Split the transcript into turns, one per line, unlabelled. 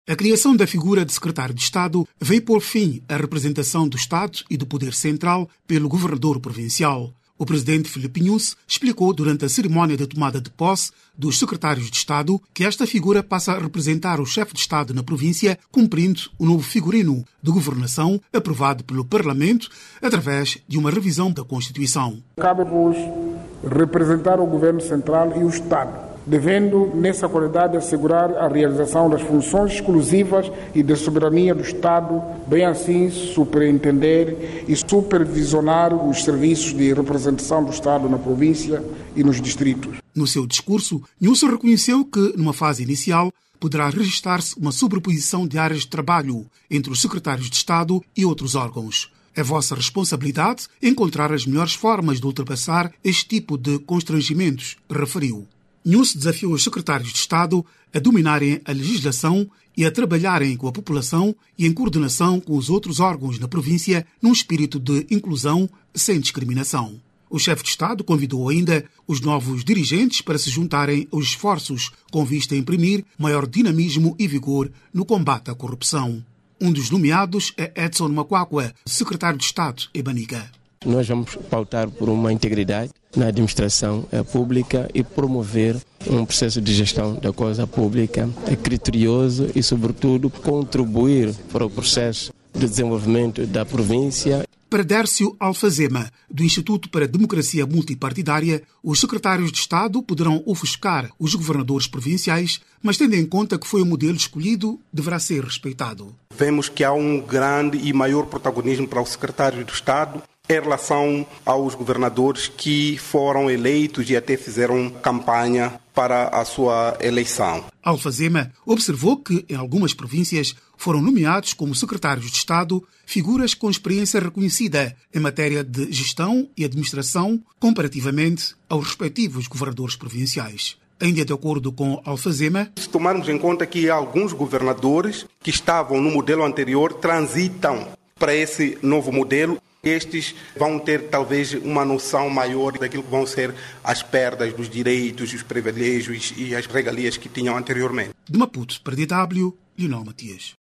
A criação da figura de secretário de Estado veio pôr fim à representação do Estado e do poder central pelo governador provincial. O presidente Filipe Nyusi explicou durante a cerimónia de tomada de posse dos secretários de Estado que esta figura passa a representar o chefe de Estado na província, cumprindo o novo figurino de governação aprovado pelo Parlamento através de uma revisão da Constituição.
Cabe-vos representar o governo central e o Estado, devendo, nessa qualidade, assegurar a realização das funções exclusivas e de soberania do Estado, bem assim superintender e supervisionar os serviços de representação do Estado na província e nos distritos.
No seu discurso, Nyusi reconheceu que, numa fase inicial, poderá registrar-se uma sobreposição de áreas de trabalho entre os secretários de Estado e outros órgãos. É vossa responsabilidade encontrar as melhores formas de ultrapassar este tipo de constrangimentos, referiu. Nyusi desafiou os secretários de Estado a dominarem a legislação e a trabalharem com a população e em coordenação com os outros órgãos na província num espírito de inclusão sem discriminação. O chefe de Estado convidou ainda os novos dirigentes para se juntarem aos esforços com vista a imprimir maior dinamismo e vigor no combate à corrupção. Um dos nomeados é Edson Makwakwa, secretário de Estado em Manica.
Nós vamos pautar por uma integridade na administração pública e promover um processo de gestão da coisa pública criterioso e, sobretudo, contribuir para o processo de desenvolvimento da província.
Para Dércio Alfazema, do Instituto para a Democracia Multipartidária, os secretários de Estado poderão ofuscar os governadores provinciais, mas tendo em conta que foi o modelo escolhido, deverá ser respeitado.
Vemos que há um grande e maior protagonismo para o secretário de Estado em relação aos governadores que foram eleitos e até fizeram campanha para a sua eleição.
Alfazema observou que, em algumas províncias, foram nomeados como secretários de Estado figuras com experiência reconhecida em matéria de gestão e administração comparativamente aos respectivos governadores provinciais. Ainda de acordo com Alfazema,
se tomarmos em conta que alguns governadores que estavam no modelo anterior transitam para esse novo modelo, estes vão ter talvez uma noção maior daquilo que vão ser as perdas dos direitos, os privilégios e as regalias que tinham anteriormente.
De Maputo para DW, Lionel Matias.